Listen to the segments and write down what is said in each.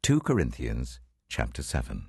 2 Corinthians chapter 7.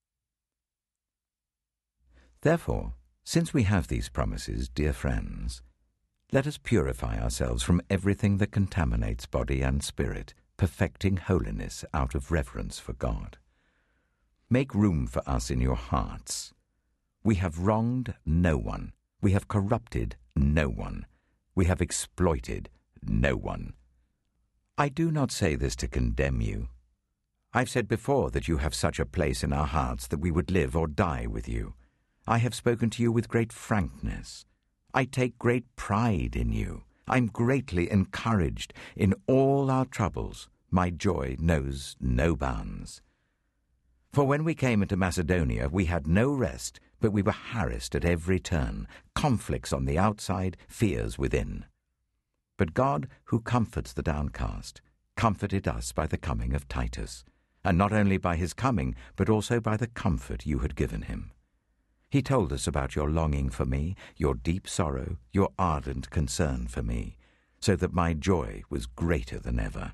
Therefore, since we have these promises, dear friends, let us purify ourselves from everything that contaminates body and spirit, perfecting holiness out of reverence for God. Make room for us in your hearts. We have wronged no one. We have corrupted no one. We have exploited no one. I do not say this to condemn you. I've said before that you have such a place in our hearts that we would live or die with you. I have spoken to you with great frankness. I take great pride in you. I'm greatly encouraged. In all our troubles, my joy knows no bounds. For when we came into Macedonia, we had no rest, but we were harassed at every turn, conflicts on the outside, fears within. But God, who comforts the downcast, comforted us by the coming of Titus, and not only by his coming, but also by the comfort you had given him. He told us about your longing for me, your deep sorrow, your ardent concern for me, so that my joy was greater than ever.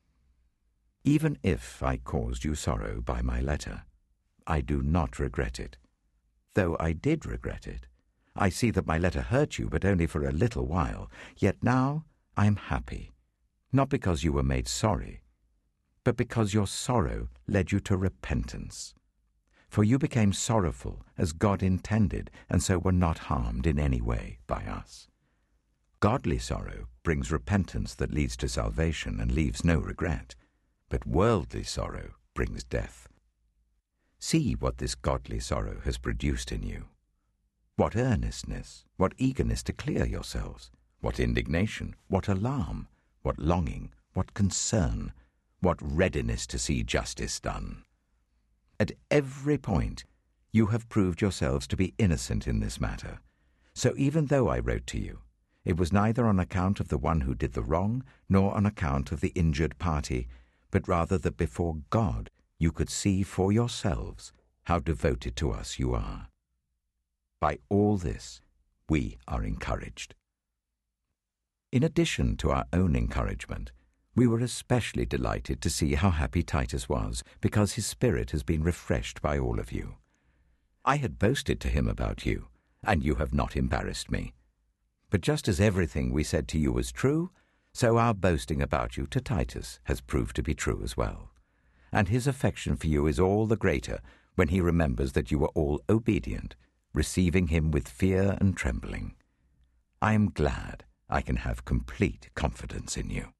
Even if I caused you sorrow by my letter, I do not regret it. Though I did regret it, I see that my letter hurt you, but only for a little while. Yet now I am happy, not because you were made sorry, but because your sorrow led you to repentance. For you became sorrowful as God intended, and so were not harmed in any way by us. Godly sorrow brings repentance that leads to salvation and leaves no regret, but worldly sorrow brings death. See what this godly sorrow has produced in you. What earnestness, what eagerness to clear yourselves, what indignation, what alarm, what longing, what concern, what readiness to see justice done. At every point you have proved yourselves to be innocent in this matter. So even though I wrote to you, it was neither on account of the one who did the wrong, nor on account of the injured party, but rather that before God you could see for yourselves how devoted to us you are. By all this we are encouraged. In addition to our own encouragement, we were especially delighted to see how happy Titus was, because his spirit has been refreshed by all of you. I had boasted to him about you, and you have not embarrassed me. But just as everything we said to you was true, so our boasting about you to Titus has proved to be true as well. And his affection for you is all the greater when he remembers that you were all obedient, receiving him with fear and trembling. I am glad I can have complete confidence in you.